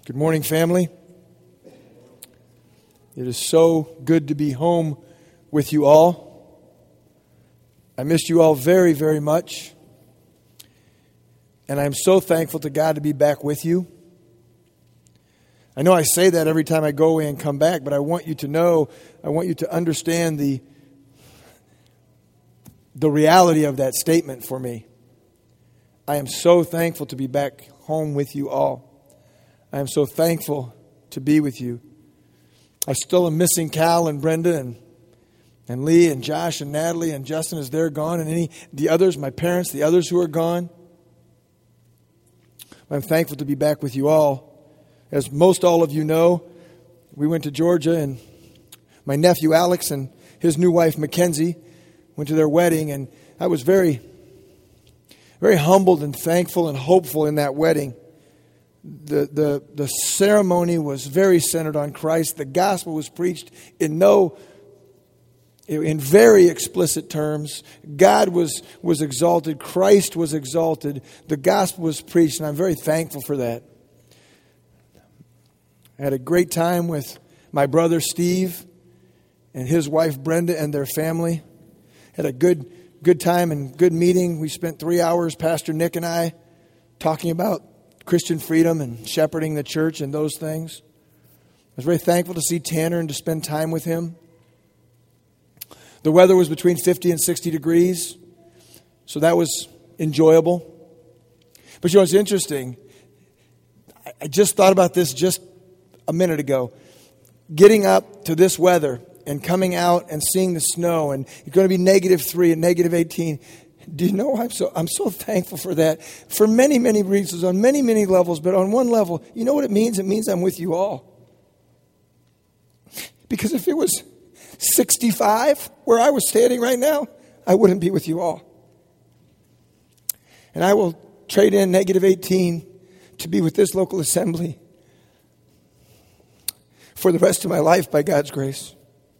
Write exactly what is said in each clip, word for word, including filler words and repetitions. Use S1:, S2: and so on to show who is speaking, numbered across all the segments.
S1: Good morning, family. It is so good to be home with you all. I missed you all very, very much. And I'm so thankful to God to be back with you. I know I say that every time I go away and come back, but I want you to know, I want you to understand the, the reality of that statement for me. I am so thankful to be back home with you all. I am so thankful to be with you. I still am missing Cal and Brenda and and Lee and Josh and Natalie and Justin as they're gone, and any the others, my parents, the others who are gone. I'm thankful to be back with you all. As most all of you know, we went to Georgia, and my nephew Alex and his new wife Mackenzie went to their wedding, and I was very, very humbled and thankful and hopeful in that wedding. The, the the ceremony was very centered on Christ. The gospel was preached in no, in very explicit terms. God was, was exalted. Christ was exalted. The gospel was preached, and I'm very thankful for that. I had a great time with my brother Steve and his wife Brenda and their family. Had a good good time and good meeting. We spent three hours, Pastor Nick and I, talking about Christian freedom and shepherding the church and those things. I was very thankful to see Tanner and to spend time with him. The weather was between fifty and sixty degrees, so that was enjoyable. But you know, it's interesting. I just thought about this just a minute ago. Getting up to this weather and coming out and seeing the snow, and it's going to be negative three and negative eighteen. Do you know, I'm so I'm so thankful for that, for many, many reasons, on many, many levels. But on one level, you know what it means? It means I'm with you all. Because if it was sixty-five where I was standing right now, I wouldn't be with you all. And I will trade in negative eighteen to be with this local assembly for the rest of my life by God's grace.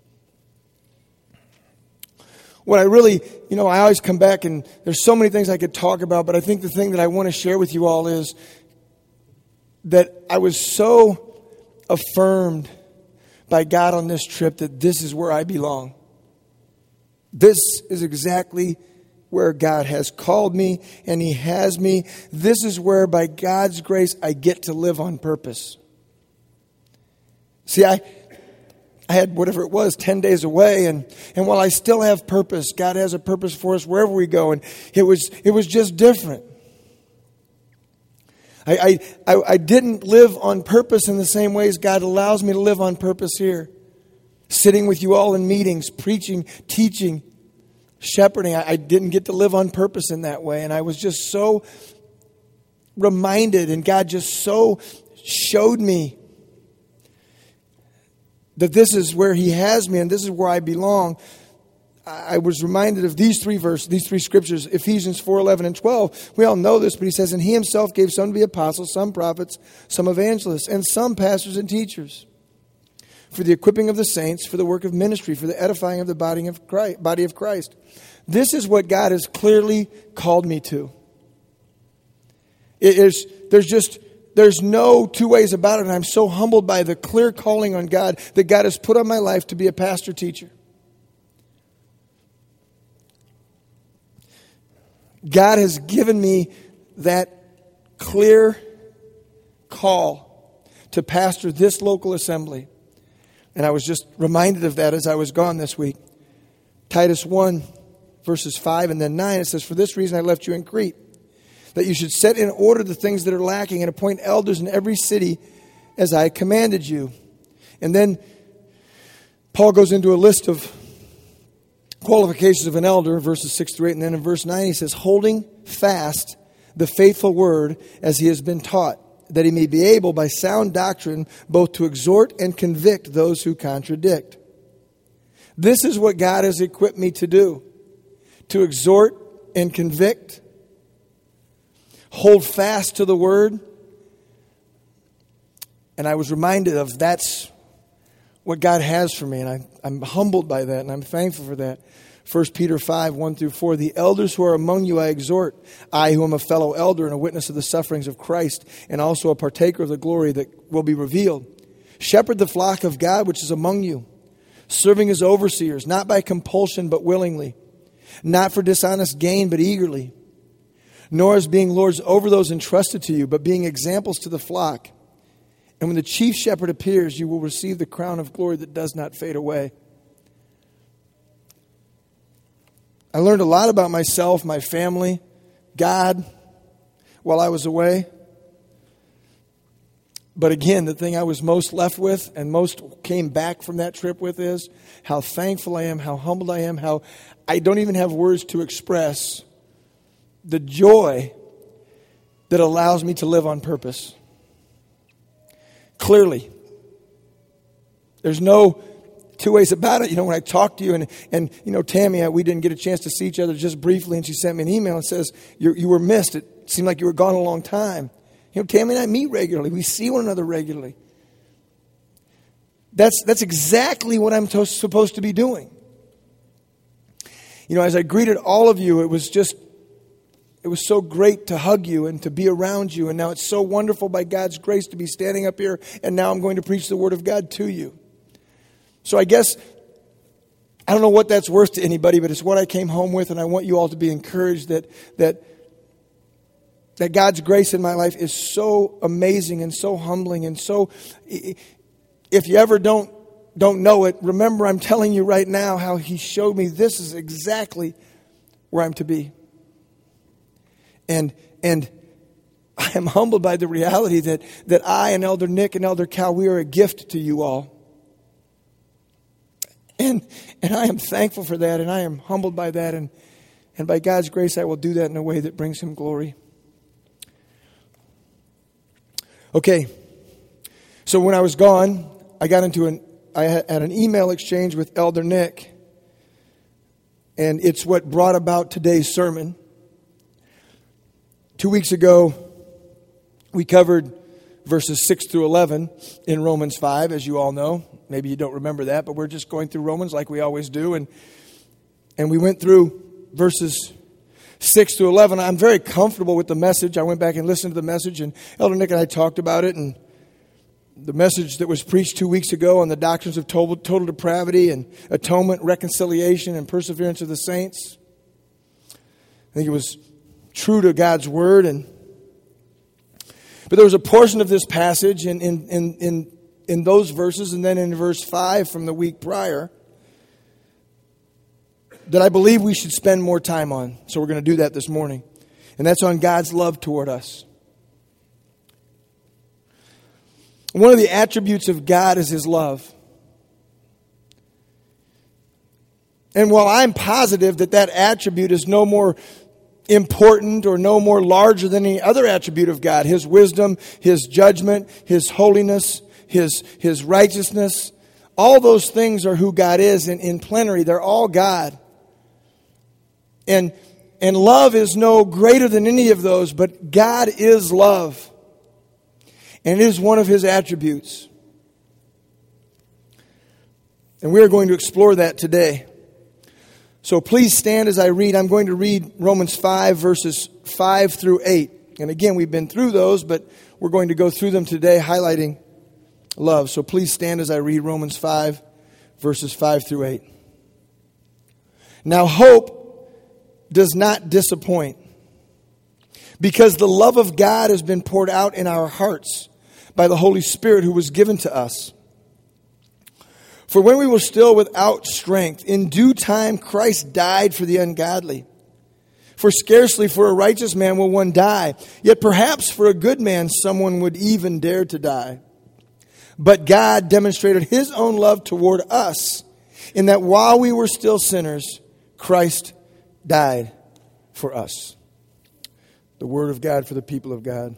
S1: What I really, you know, I always come back and there's so many things I could talk about, but I think the thing that I want to share with you all is that I was so affirmed by God on this trip that this is where I belong. This is exactly where God has called me, and He has me. This is where, by God's grace, I get to live on purpose. See, I... I had whatever it was, ten days away, and, and while I still have purpose, God has a purpose for us wherever we go, and it was it was just different. I, I, I, I didn't live on purpose in the same ways God allows me to live on purpose here. Sitting with you all in meetings, preaching, teaching, shepherding. I, I didn't get to live on purpose in that way, and I was just so reminded, and God just so showed me that this is where He has me and this is where I belong. I was reminded of these three verses, these three scriptures, Ephesians four, eleven, and twelve. We all know this, but He says, and He Himself gave some to be apostles, some prophets, some evangelists, and some pastors and teachers, for the equipping of the saints, for the work of ministry, for the edifying of the body of Christ. Body of Christ. This is what God has clearly called me to. It is, there's just... There's no two ways about it, and I'm so humbled by the clear calling on God that God has put on my life to be a pastor teacher. God has given me that clear call to pastor this local assembly. And I was just reminded of that as I was gone this week. Titus one, verses five and then nine, it says, for this reason I left you in Crete, that you should set in order the things that are lacking and appoint elders in every city as I commanded you. And then Paul goes into a list of qualifications of an elder, verses six through eight. And then in verse nine he says, holding fast the faithful word as he has been taught, that he may be able by sound doctrine both to exhort and convict those who contradict. This is what God has equipped me to do, to exhort and convict. Hold fast to the word. And I was reminded of that's what God has for me. And I, I'm humbled by that, and I'm thankful for that. First Peter five, one through four, the elders who are among you I exhort, I who am a fellow elder and a witness of the sufferings of Christ, and also a partaker of the glory that will be revealed. Shepherd the flock of God which is among you, serving as overseers, not by compulsion but willingly, not for dishonest gain but eagerly, nor as being lords over those entrusted to you, but being examples to the flock. And when the chief shepherd appears, you will receive the crown of glory that does not fade away. I learned a lot about myself, my family, God, while I was away. But again, the thing I was most left with and most came back from that trip with is how thankful I am, how humbled I am, how I don't even have words to express the joy that allows me to live on purpose. Clearly. There's no two ways about it. You know, when I talk to you and, and you know, Tammy, we didn't get a chance to see each other just briefly, and she sent me an email and says, you you were missed. It seemed like you were gone a long time. You know, Tammy and I meet regularly. We see one another regularly. That's, that's exactly what I'm to, supposed to be doing. You know, as I greeted all of you, it was just, it was so great to hug you and to be around you. And now it's so wonderful by God's grace to be standing up here. And now I'm going to preach the Word of God to you. So I guess, I don't know what that's worth to anybody, but it's what I came home with. And I want you all to be encouraged that that that God's grace in my life is so amazing and so humbling. And so, if you ever don't, don't know it, remember I'm telling you right now how He showed me this is exactly where I'm to be. And and I am humbled by the reality that, that I and Elder Nick and Elder Cal, we are a gift to you all. And and I am thankful for that, and I am humbled by that. And, and by God's grace, I will do that in a way that brings Him glory. Okay, so when I was gone, I got into an, I had an email exchange with Elder Nick, and it's what brought about today's sermon. Two weeks ago, we covered verses six through eleven in Romans five, as you all know. Maybe you don't remember that, but we're just going through Romans like we always do. And and we went through verses six through eleven. I'm very comfortable with the message. I went back and listened to the message, and Elder Nick and I talked about it. And the message that was preached two weeks ago on the doctrines of total, total depravity and atonement, reconciliation, and perseverance of the saints. I think it was true to God's word. And but there was a portion of this passage in in in in, in those verses, and then in verse five from the week prior, that I believe we should spend more time on. So we're going to do that this morning. And that's on God's love toward us. One of the attributes of God is His love. And while I'm positive that that attribute is no more important or no more larger than any other attribute of God, His wisdom, His judgment, His holiness, His, His righteousness, all those things are who God is in, in plenary. They're all God. And, and love is no greater than any of those, but God is love. And it is one of His attributes. And we are going to explore that today. So please stand as I read. I'm going to read Romans five, verses five through eight. And again, we've been through those, but we're going to go through them today, highlighting love. So please stand as I read Romans five, verses five through eight. Now hope does not disappoint, because the love of God has been poured out in our hearts by the Holy Spirit who was given to us. For when we were still without strength, in due time Christ died for the ungodly. For scarcely for a righteous man will one die, yet perhaps for a good man someone would even dare to die. But God demonstrated His own love toward us, in that while we were still sinners, Christ died for us. The word of God for the people of God.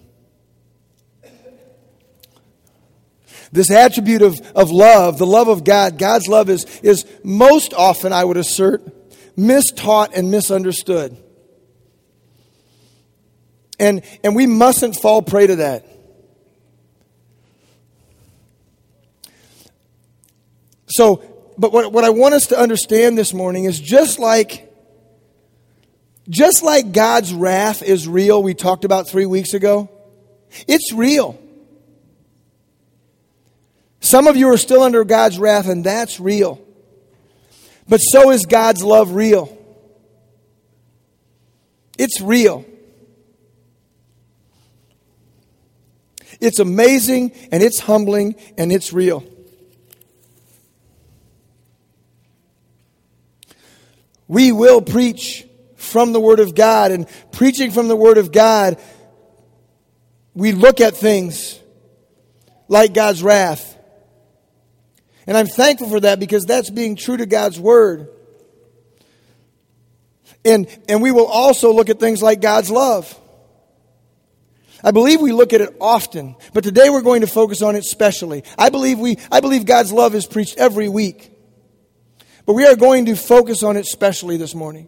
S1: This attribute of, of love, the love of God, God's love is, is most often, I would assert, mistaught and misunderstood. And, and we mustn't fall prey to that. So, but what, what I want us to understand this morning is just like, just like God's wrath is real, we talked about three weeks ago, it's real. Some of you are still under God's wrath, and that's real. But so is God's love real. It's real. It's amazing, and it's humbling, and it's real. We will preach from the Word of God, and preaching from the Word of God, we look at things like God's wrath. And I'm thankful for that because that's being true to God's Word. And, and we will also look at things like God's love. I believe we look at it often, but today we're going to focus on it specially. I believe we, I believe God's love is preached every week. But we are going to focus on it specially this morning.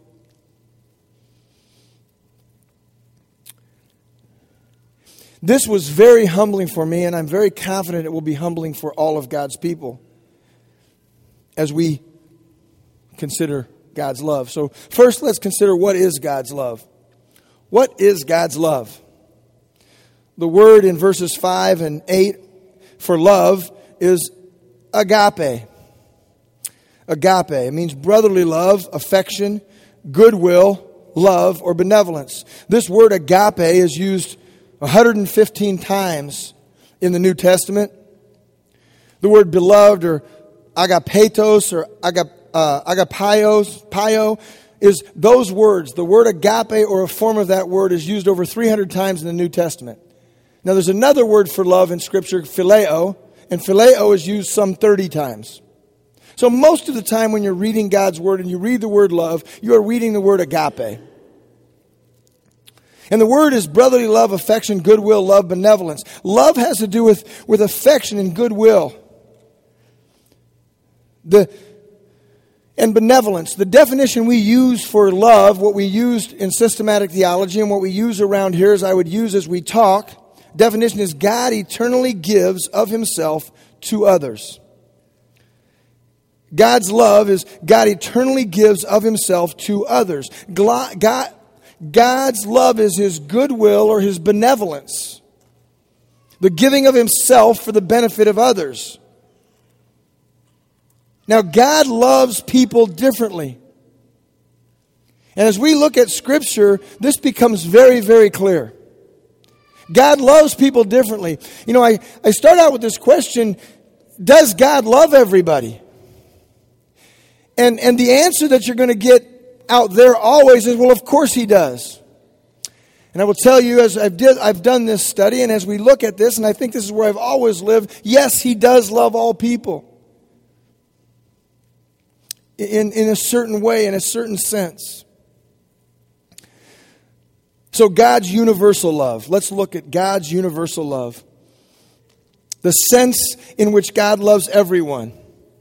S1: This was very humbling for me, and I'm very confident it will be humbling for all of God's people as we consider God's love. So first, let's consider what is God's love. What is God's love? The word in verses five and eight for love is agape. Agape. It means brotherly love, affection, goodwill, love, or benevolence. This word agape is used one hundred fifteen times in the New Testament. The word beloved or agapetos or agap, uh, agapios, pio, is those words. The word agape or a form of that word is used over three hundred times in the New Testament. Now there's another word for love in Scripture, phileo, and phileo is used some thirty times. So most of the time when you're reading God's Word and you read the word love, you are reading the word agape. And the word is brotherly love, affection, goodwill, love, benevolence. Love has to do with, with affection and goodwill. The And benevolence. The definition we use for love, what we used in systematic theology and what we use around here, as I would use as we talk, definition is God eternally gives of Himself to others. God's love is God eternally gives of Himself to others. God, God's love is His goodwill or His benevolence. The giving of Himself for the benefit of others. Now, God loves people differently. And as we look at Scripture, this becomes very, very clear. God loves people differently. You know, I, I start out with this question, does God love everybody? And, and the answer that you're going to get out there always is, well, of course He does. And I will tell you, as I've, did, I've done this study, and as we look at this, and I think this is where I've always lived, yes, He does love all people. In, in a certain way, in a certain sense. So God's universal love. Let's look at God's universal love. The sense in which God loves everyone.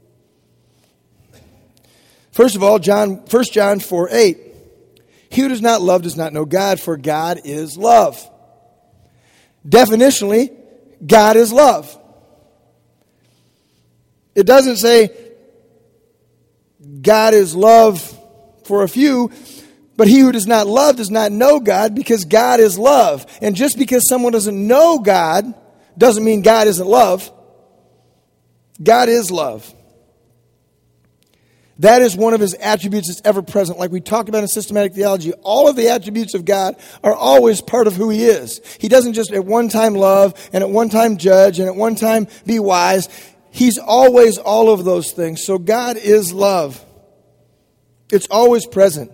S1: First of all, John, First John four eight. He who does not love does not know God, for God is love. Definitionally, God is love. It doesn't say God is love for a few, but he who does not love does not know God, because God is love. And just because someone doesn't know God doesn't mean God isn't love. God is love. That is one of His attributes that's ever present. Like we talked about in systematic theology, all of the attributes of God are always part of who He is. He doesn't just at one time love, and at one time judge, and at one time be wise. He's always all of those things. So God is love. It's always present.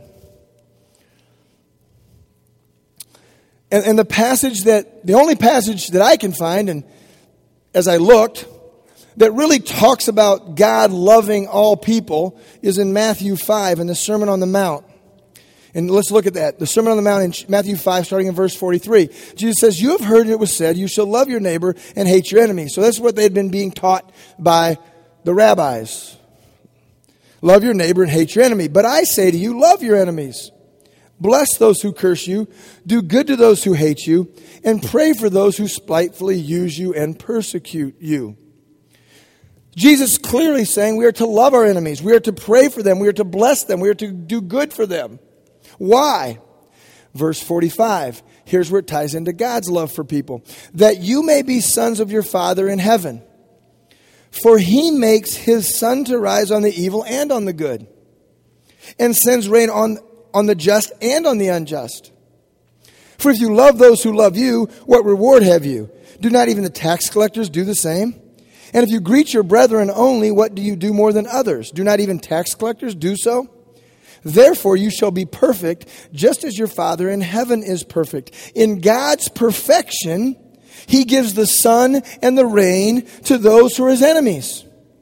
S1: And, and the passage that, the only passage that I can find, and as I looked, that really talks about God loving all people is in Matthew five in the Sermon on the Mount. And let's look at that. The Sermon on the Mount in Matthew five, starting in verse forty-three. Jesus says, you have heard it was said, you shall love your neighbor and hate your enemy. So that's what they had been being taught by the rabbis. Love your neighbor and hate your enemy. But I say to you, love your enemies. Bless those who curse you. Do good to those who hate you. And pray for those who spitefully use you and persecute you. Jesus is clearly saying we are to love our enemies. We are to pray for them. We are to bless them. We are to do good for them. Why? Verse forty-five. Here's where it ties into God's love for people. That you may be sons of your Father in heaven. For he makes his sun to rise on the evil and on the good, and sends rain on, on the just and on the unjust. For if you love those who love you, what reward have you? Do not even the tax collectors do the same? And if you greet your brethren only, what do you do more than others? Do not even tax collectors do so? Therefore you shall be perfect, just as your Father in heaven is perfect. In God's perfection, he gives the sun and the rain to those who are his enemies.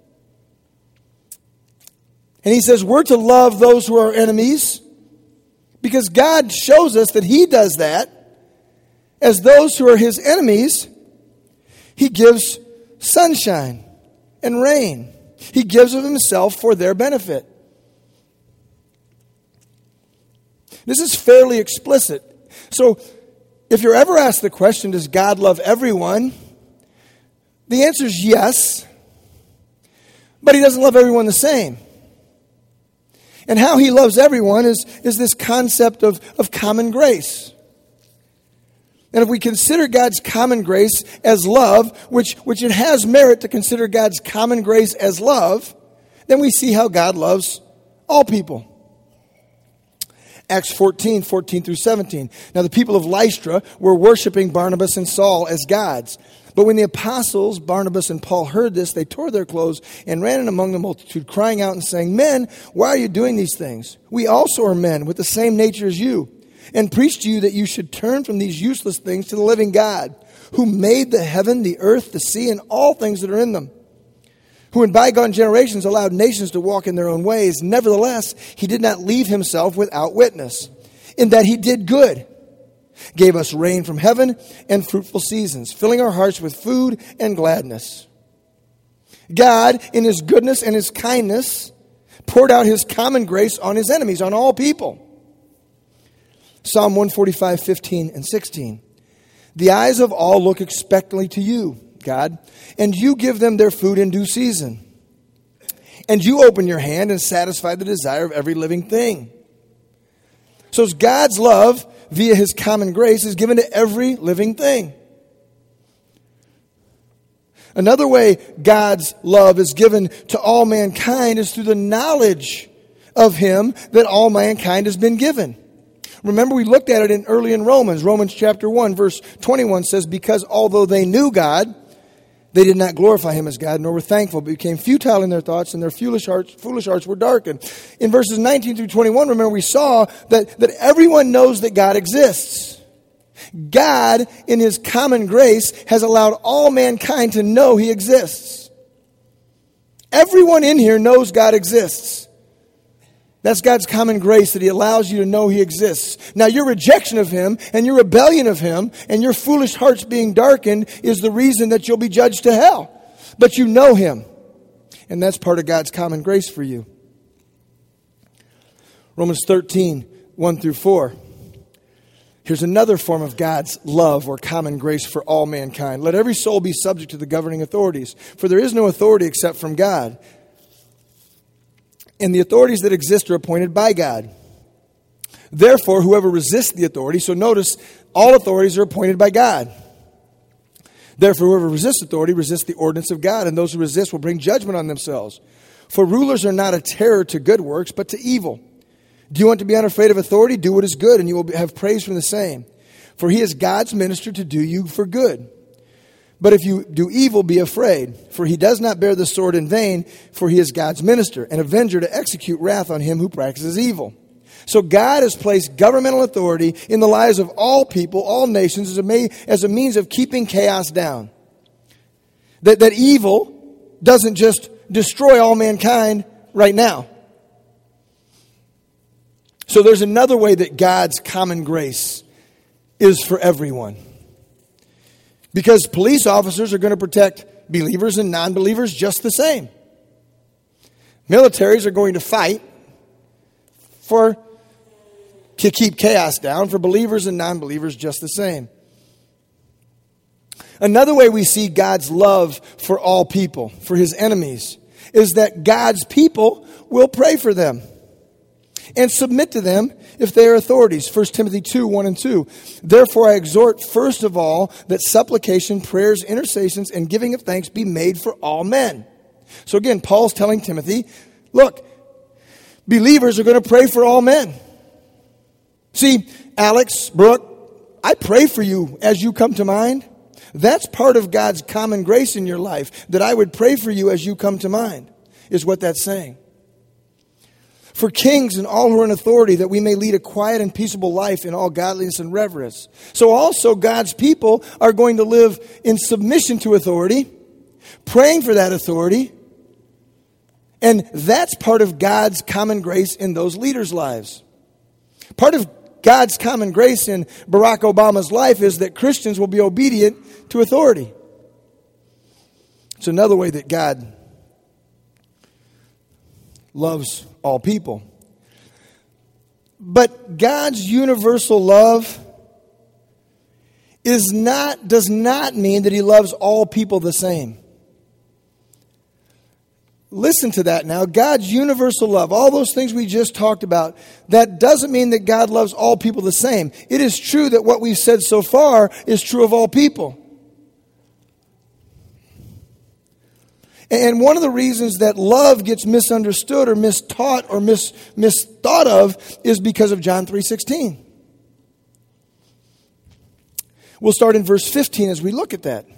S1: And he says we're to love those who are enemies because God shows us that he does that. As those who are his enemies, he gives sunshine and rain. He gives of himself for their benefit. This is fairly explicit. So, if you're ever asked the question, does God love everyone? The answer is yes. But he doesn't love everyone the same. And how he loves everyone is, is this concept of, of common grace. And if we consider God's common grace as love, which, which it has merit to consider God's common grace as love, then we see how God loves all people. Acts fourteen, fourteen through seventeen. Now the people of Lystra were worshiping Barnabas and Saul as gods. But when the apostles, Barnabas and Paul, heard this, they tore their clothes and ran in among the multitude, crying out and saying, Men, why are you doing these things? We also are men with the same nature as you, and preach to you that you should turn from these useless things to the living God, who made the heaven, the earth, the sea, and all things that are in them, who in bygone generations allowed nations to walk in their own ways. Nevertheless, he did not leave himself without witness, in that he did good, gave us rain from heaven and fruitful seasons, filling our hearts with food and gladness. God, in his goodness and his kindness, poured out his common grace on his enemies, on all people. Psalm one forty-five, fifteen and sixteen. The eyes of all look expectantly to you, God, and you give them their food in due season. And you open your hand and satisfy the desire of every living thing. So it's God's love, via his common grace, is given to every living thing. Another way God's love is given to all mankind is through the knowledge of him that all mankind has been given. Remember, we looked at it in early in Romans. Romans chapter one, verse twenty-one says, because although they knew God, they did not glorify him as God, nor were thankful, but became futile in their thoughts, and their foolish hearts, foolish hearts were darkened. In verses nineteen through twenty-one, remember, we saw that, that everyone knows that God exists. God, in his common grace, has allowed all mankind to know he exists. Everyone in here knows God exists. That's God's common grace, that he allows you to know he exists. Now, your rejection of him and your rebellion of him and your foolish hearts being darkened is the reason that you'll be judged to hell. But you know him. And that's part of God's common grace for you. Romans thirteen, one through four. Here's another form of God's love or common grace for all mankind. Let every soul be subject to the governing authorities, for there is no authority except from God. And the authorities that exist are appointed by God. Therefore, whoever resists the authority, so notice, all authorities are appointed by God. Therefore, whoever resists authority resists the ordinance of God, and those who resist will bring judgment on themselves. For rulers are not a terror to good works, but to evil. Do you want to be unafraid of authority? Do what is good, and you will have praise from the same. For he is God's minister to do you for good. But if you do evil, be afraid, for he does not bear the sword in vain, for he is God's minister, an avenger to execute wrath on him who practices evil. So God has placed governmental authority in the lives of all people, all nations, as a, may, as a means of keeping chaos down. That, that evil doesn't just destroy all mankind right now. So there's another way that God's common grace is for everyone. Because police officers are going to protect believers and non-believers just the same. Militaries are going to fight for to keep chaos down for believers and non-believers just the same. Another way we see God's love for all people, for his enemies, is that God's people will pray for them and submit to them if they are authorities. First Timothy two, one and two. Therefore I exhort first of all that supplication, prayers, intercessions, and giving of thanks be made for all men. So again, Paul's telling Timothy, look, believers are going to pray for all men. See, Alex, Brooke, I pray for you as you come to mind. That's part of God's common grace in your life, that I would pray for you as you come to mind, is what that's saying. For kings and all who are in authority, that we may lead a quiet and peaceable life in all godliness and reverence. So also God's people are going to live in submission to authority, praying for that authority, and that's part of God's common grace in those leaders' lives. Part of God's common grace in Barack Obama's life is that Christians will be obedient to authority. It's another way that God loves all people. But God's universal love is not, does not mean that he loves all people the same. Listen to that now. God's universal love, all those things we just talked about, that doesn't mean that God loves all people the same. It is true that what we've said so far is true of all people. And one of the reasons that love gets misunderstood or mistaught or mis, misthought of is because of John three sixteen. We'll start in verse fifteen as we look at that.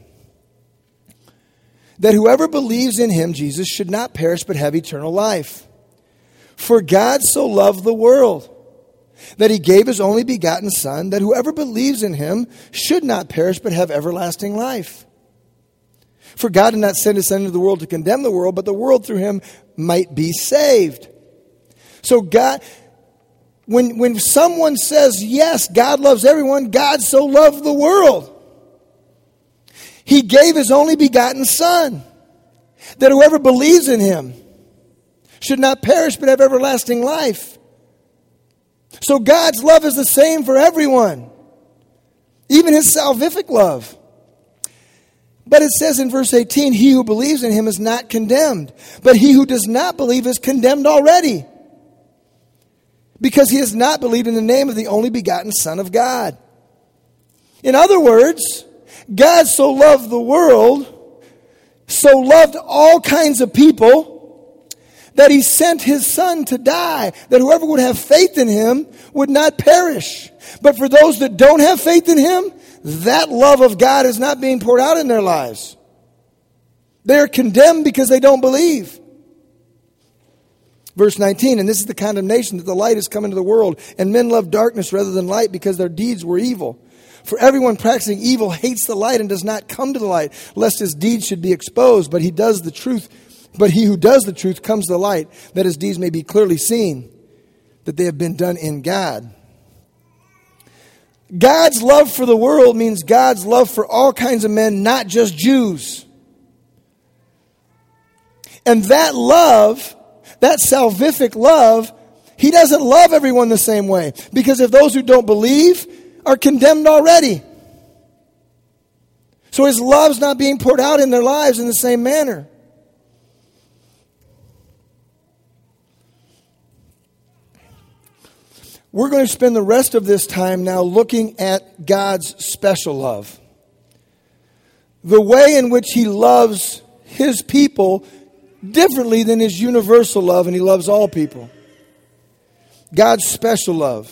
S1: That whoever believes in him, Jesus, should not perish but have eternal life. For God so loved the world that he gave his only begotten Son, that whoever believes in him should not perish but have everlasting life. For God did not send his Son into the world to condemn the world, but the world through him might be saved. So God, when, when someone says, yes, God loves everyone, God so loved the world. He gave his only begotten Son, that whoever believes in him should not perish but have everlasting life. So God's love is the same for everyone, even his salvific love. But it says in verse eighteen, he who believes in him is not condemned, but he who does not believe is condemned already, because he has not believed in the name of the only begotten Son of God. In other words, God so loved the world, so loved all kinds of people, that he sent his Son to die, that whoever would have faith in him would not perish. But for those that don't have faith in him, that love of God is not being poured out in their lives. They're condemned because they don't believe. Verse nineteen, and this is the condemnation, that the light has come into the world, and men love darkness rather than light because their deeds were evil. For everyone practicing evil hates the light and does not come to the light, lest his deeds should be exposed. But he does the truth, but he who does the truth comes to the light, that his deeds may be clearly seen, that they have been done in God. God's love for the world means God's love for all kinds of men, not just Jews. And that love, that salvific love, he doesn't love everyone the same way. Because if those who don't believe are condemned already. So his love's not being poured out in their lives in the same manner. We're going to spend the rest of this time now looking at God's special love. The way in which he loves his people differently than his universal love, and he loves all people. God's special love.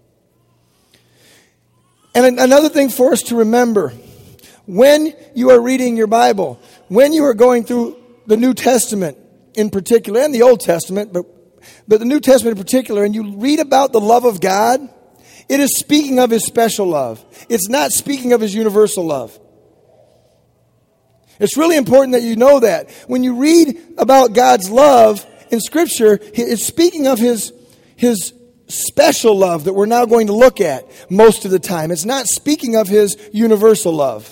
S1: And another thing for us to remember, when you are reading your Bible, when you are going through the New Testament in particular, and the Old Testament, but But the New Testament in particular, and you read about the love of God, it is speaking of his special love. It's not speaking of his universal love. It's really important that you know that. When you read about God's love in Scripture, it's speaking of his, his special love that we're now going to look at most of the time. It's not speaking of his universal love.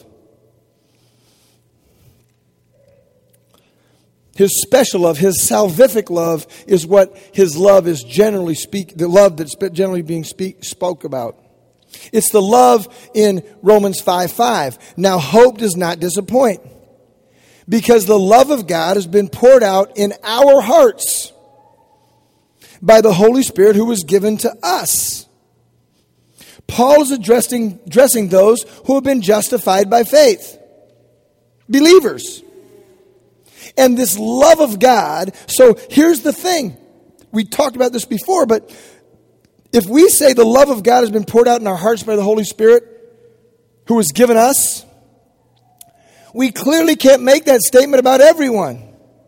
S1: His special love, his salvific love, is what his love is generally speak. The love that's generally being speak, spoke about. It's the love in Romans five five. Now hope does not disappoint, because the love of God has been poured out in our hearts by the Holy Spirit who was given to us. Paul is addressing, addressing those who have been justified by faith. Believers. And this love of God, so here's the thing. We talked about this before, but if we say the love of God has been poured out in our hearts by the Holy Spirit who was given us, we clearly can't make that statement about everyone.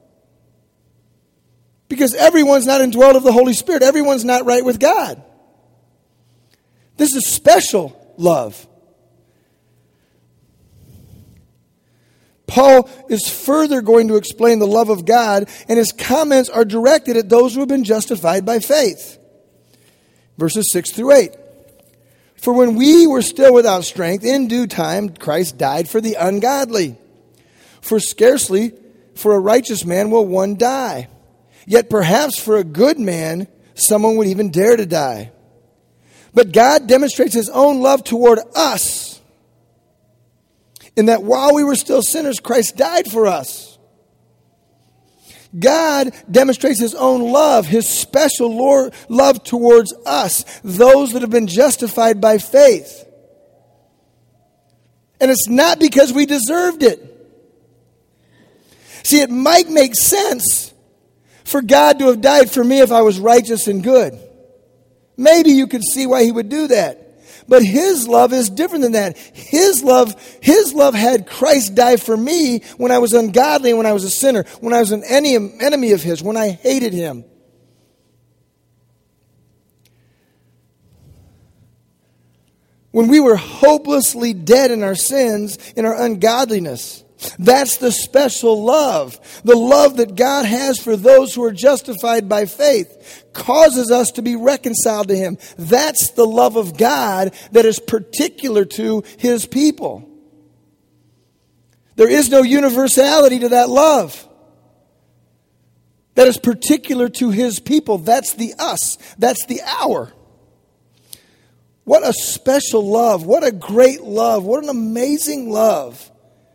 S1: Because everyone's not indwelled of the Holy Spirit. Everyone's not right with God. This is special love. Paul is further going to explain the love of God, and his comments are directed at those who have been justified by faith. Verses six through eight. For when we were still without strength, in due time Christ died for the ungodly. For scarcely for a righteous man will one die. Yet perhaps for a good man someone would even dare to die. But God demonstrates his own love toward us, in that while we were still sinners, Christ died for us. God demonstrates his own love, his special Lord, love towards us, those that have been justified by faith. And it's not because we deserved it. See, it might make sense for God to have died for me if I was righteous and good. Maybe you could see why he would do that. But his love is different than that. His love, his love had Christ die for me when I was ungodly and when I was a sinner, when I was an enemy of his, when I hated him. When we were hopelessly dead in our sins, in our ungodliness. That's the special love. The love that God has for those who are justified by faith causes us to be reconciled to him. That's the love of God that is particular to his people. There is no universality to that love. That is particular to his people. That's the us. That's the our. What a special love. What a great love. What an amazing love.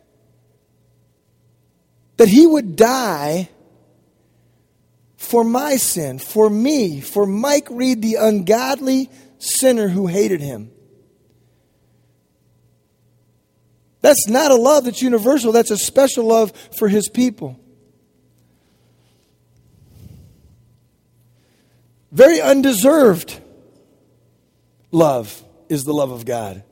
S1: That he would die for my sin, for me, for Mike Reed, the ungodly sinner who hated him. That's not a love that's universal. That's a special love for his people. Very undeserved love is the love of God.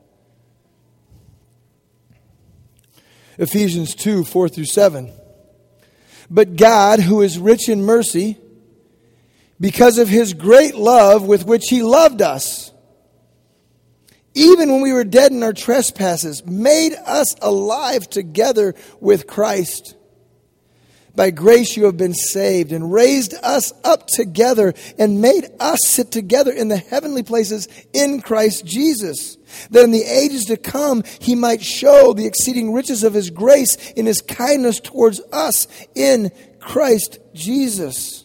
S1: Ephesians two, four through seven. But God, who is rich in mercy, because of his great love with which he loved us, even when we were dead in our trespasses, made us alive together with Christ. By grace you have been saved, and raised us up together and made us sit together in the heavenly places in Christ Jesus, that in the ages to come he might show the exceeding riches of his grace in his kindness towards us in Christ Jesus.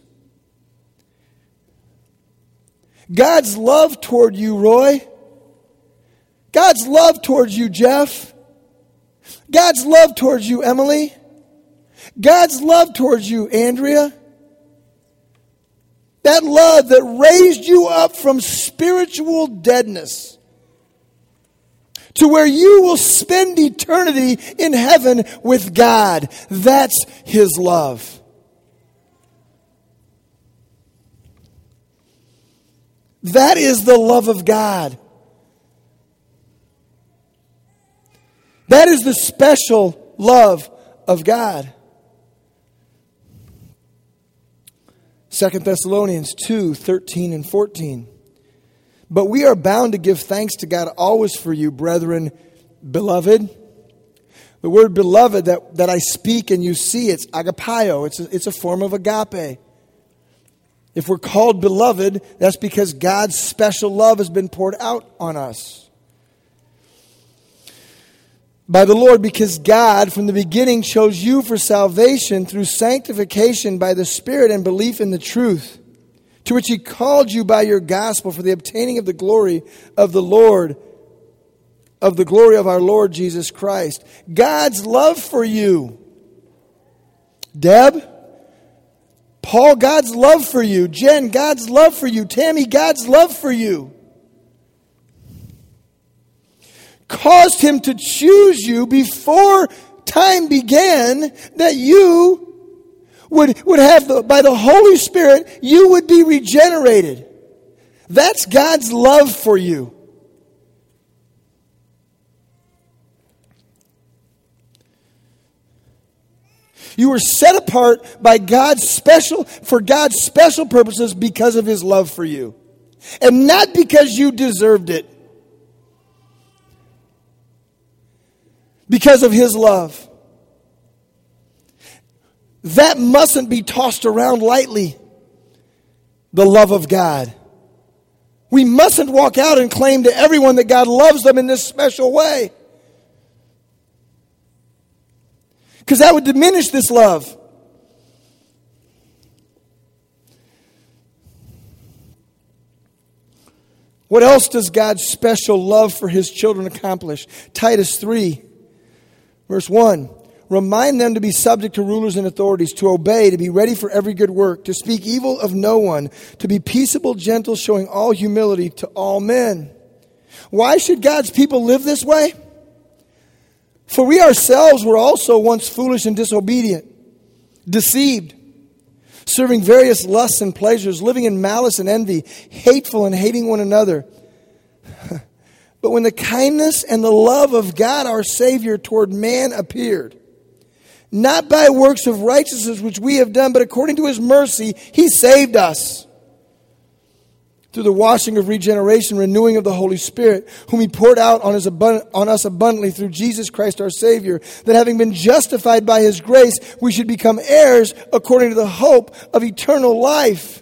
S1: God's love toward you, Roy. God's love towards you, Jeff. God's love towards you, Emily. God's love towards you, Andrea. That love that raised you up from spiritual deadness to where you will spend eternity in heaven with God. That's his love. That is the love of God. That is the special love of God. Second Thessalonians two, thirteen and fourteen. But we are bound to give thanks to God always for you, brethren, beloved. The word beloved that, that I speak and you see, it's agapao. It's a, it's a form of agape. If we're called beloved, that's because God's special love has been poured out on us by the Lord, because God from the beginning chose you for salvation through sanctification by the Spirit and belief in the truth, to which he called you by your gospel for the obtaining of the glory of the Lord of the glory of our Lord Jesus Christ. God's love for you. Deb, Paul, God's love for you. Jen, God's love for you. Tammy, God's love for you. Caused him to choose you before time began, that you would, would have, the, by the Holy Spirit, you would be regenerated. That's God's love for you. You were set apart by God's special, for God's special purposes because of his love for you. And not because you deserved it. Because of his love. That mustn't be tossed around lightly. The love of God. We mustn't walk out and claim to everyone that God loves them in this special way. Because that would diminish this love. What else does God's special love for his children accomplish? Titus three, verse one. Remind them to be subject to rulers and authorities, to obey, to be ready for every good work, to speak evil of no one, to be peaceable, gentle, showing all humility to all men. Why should God's people live this way? For we ourselves were also once foolish and disobedient, deceived, serving various lusts and pleasures, living in malice and envy, hateful and hating one another. But when the kindness and the love of God our Savior toward man appeared, not by works of righteousness which we have done, but according to his mercy, he saved us. Through the washing of regeneration, renewing of the Holy Spirit, whom he poured out on, his abund- on us abundantly through Jesus Christ our Savior, that having been justified by his grace, we should become heirs according to the hope of eternal life.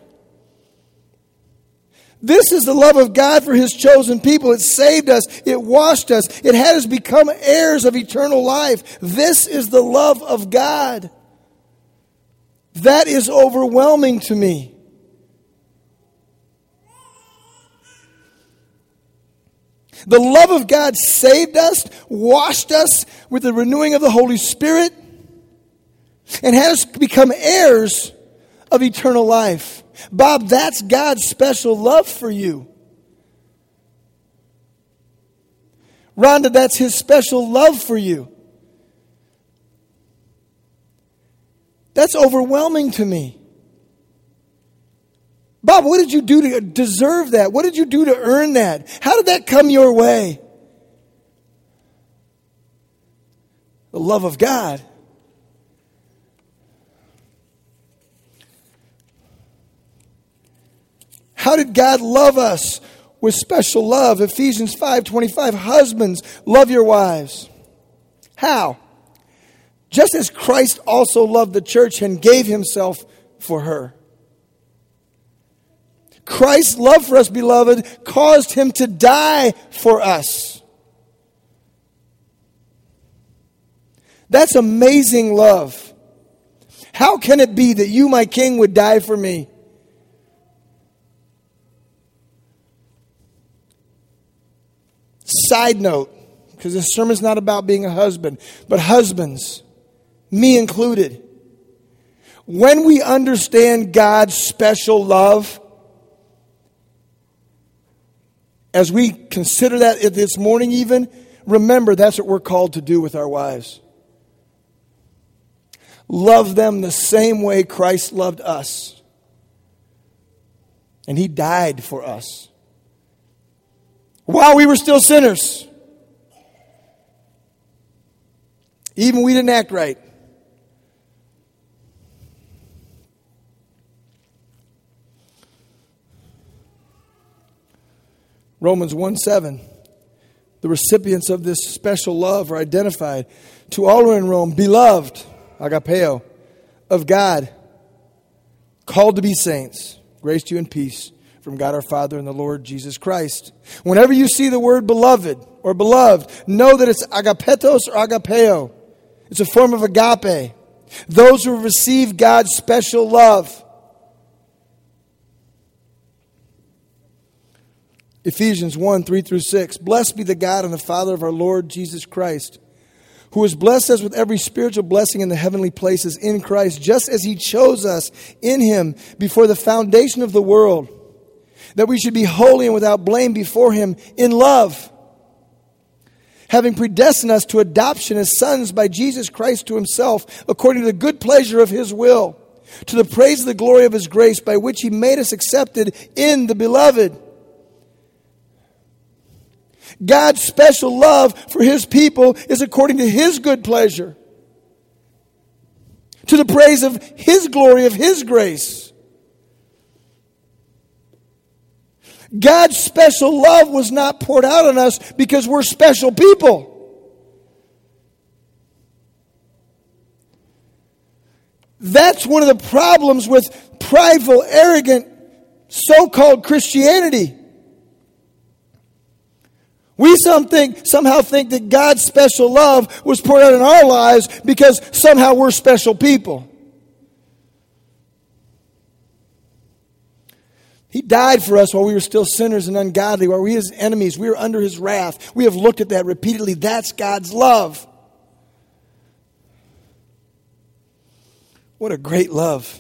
S1: This is the love of God for his chosen people. It saved us. It washed us. It had us become heirs of eternal life. This is the love of God. That is overwhelming to me. The love of God saved us, washed us with the renewing of the Holy Spirit, and had us become heirs of eternal life. Bob, that's God's special love for you. Rhonda, that's his special love for you. That's overwhelming to me. Bob, what did you do to deserve that? What did you do to earn that? How did that come your way? The love of God. How did God love us with special love? Ephesians five twenty-five, husbands, love your wives. How? Just as Christ also loved the church and gave himself for her. Christ's love for us, beloved, caused him to die for us. That's amazing love. How can it be that you, my King, would die for me? Side note, because this sermon's not about being a husband, but husbands, me included. When we understand God's special love, as we consider that this morning even, remember that's what we're called to do with our wives. Love them the same way Christ loved us. And he died for us. While we were still sinners. Even we didn't act right. Romans one seven. The recipients of this special love are identified. To all who are in Rome, beloved, agapeo, of God, called to be saints, grace to you and peace from God our Father and the Lord Jesus Christ. Whenever you see the word beloved or beloved, know that it's agapetos or agapeo. It's a form of agape. Those who receive God's special love. Ephesians one, three through six. Blessed be the God and the Father of our Lord Jesus Christ, who has blessed us with every spiritual blessing in the heavenly places in Christ, just as He chose us in Him before the foundation of the world, that we should be holy and without blame before Him in love, having predestined us to adoption as sons by Jesus Christ to Himself, according to the good pleasure of His will, to the praise of the glory of His grace, by which He made us accepted in the Beloved. God's special love for His people is according to His good pleasure, to the praise of His glory, of His grace. God's special love was not poured out on us because we're special people. That's one of the problems with prideful, arrogant, so-called Christianity. We some think, somehow think that God's special love was poured out in our lives because somehow we're special people. He died for us while we were still sinners and ungodly, while we were His enemies. We were under His wrath. We have looked at that repeatedly. That's God's love. What a great love.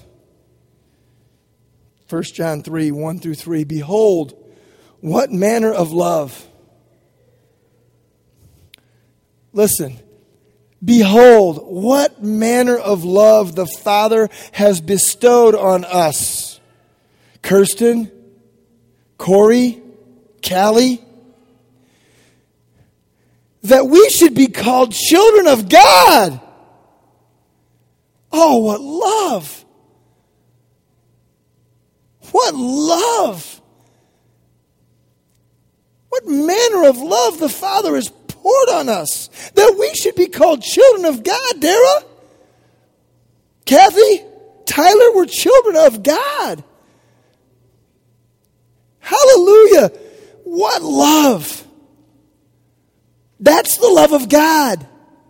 S1: First John three, one through three. Behold, what manner of love. Listen. Behold, what manner of love the Father has bestowed on us. Kirsten, Corey, Callie, that we should be called children of God. Oh, what love. What love. What manner of love the Father has poured on us, that we should be called children of God. Dara, Kathy, Tyler, we're children of God. Hallelujah. What love. That's the love of God.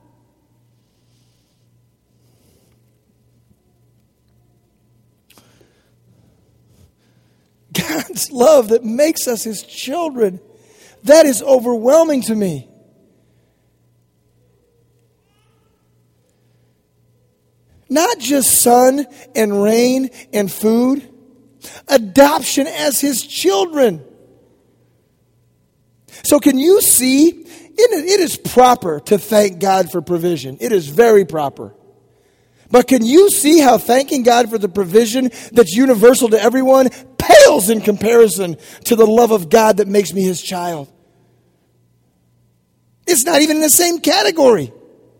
S1: God's love that makes us His children. That is overwhelming to me. Not just sun and rain and food. Adoption as His children. So can you see, it is proper to thank God for provision. It is very proper. But can you see how thanking God for the provision that's universal to everyone pales in comparison to the love of God that makes me His child? It's not even in the same category.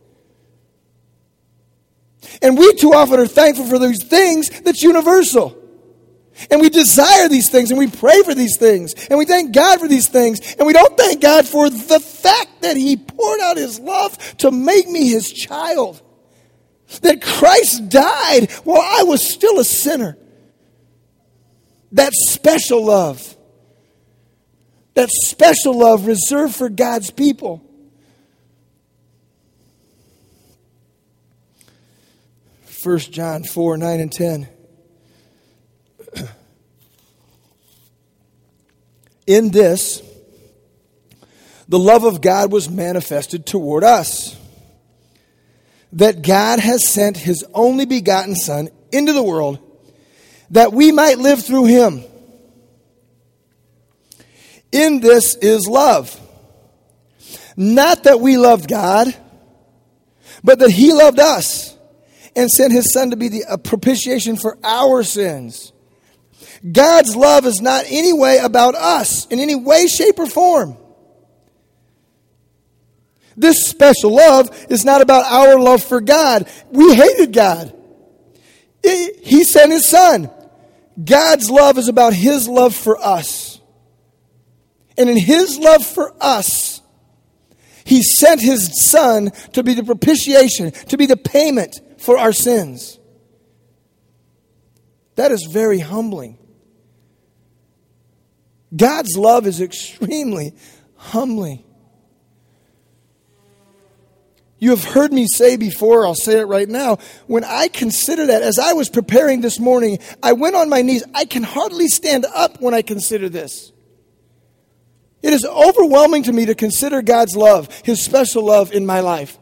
S1: And we too often are thankful for these things that's universal. And we desire these things, and we pray for these things, and we thank God for these things, and we don't thank God for the fact that He poured out His love to make me His child. That Christ died while I was still a sinner. That special love. That special love reserved for God's people. First John four, nine and ten. In this, the love of God was manifested toward us, that God has sent His only begotten Son into the world, that we might live through Him. In this is love. Not that we loved God, but that He loved us and sent His Son to be the propitiation for our sins. God's love is not any way about us, in any way, shape, or form. This special love is not about our love for God. We hated God. He sent His Son. God's love is about His love for us. And in His love for us, He sent His Son to be the propitiation, to be the payment for our sins. That is very humbling. God's love is extremely humbling. You have heard me say before, I'll say it right now, when I consider that, as I was preparing this morning, I went on my knees. I can hardly stand up when I consider this. It is overwhelming to me to consider God's love, His special love in my life.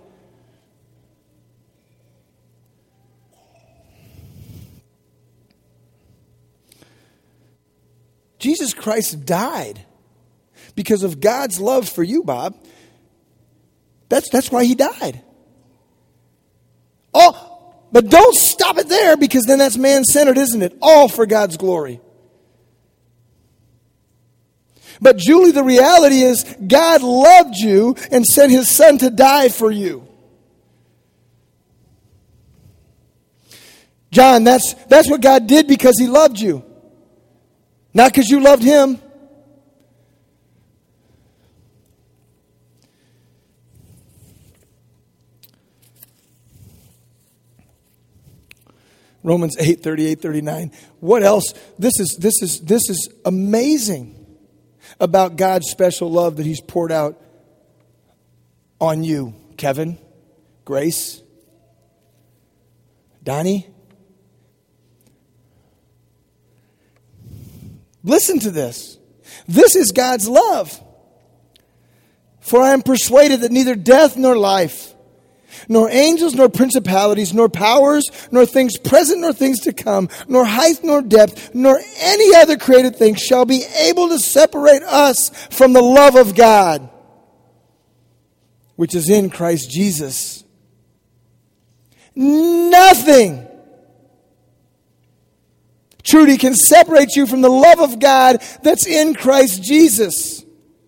S1: Jesus Christ died because of God's love for you, Bob. That's, that's why He died. All, but don't stop it there, because then that's man-centered, isn't it? All for God's glory. But Julie, the reality is God loved you and sent His Son to die for you. John, that's, that's what God did because He loved you. Not because you loved Him. Romans eight, thirty-eight, thirty-nine. What else? This is, this is, this is amazing about God's special love that He's poured out on you, Kevin, Grace, Donnie. Listen to this. This is God's love. For I am persuaded that neither death nor life, nor angels, nor principalities, nor powers, nor things present, nor things to come, nor height, nor depth, nor any other created thing shall be able to separate us from the love of God, which is in Christ Jesus. Nothing, Trudy, can separate you from the love of God that's in Christ Jesus.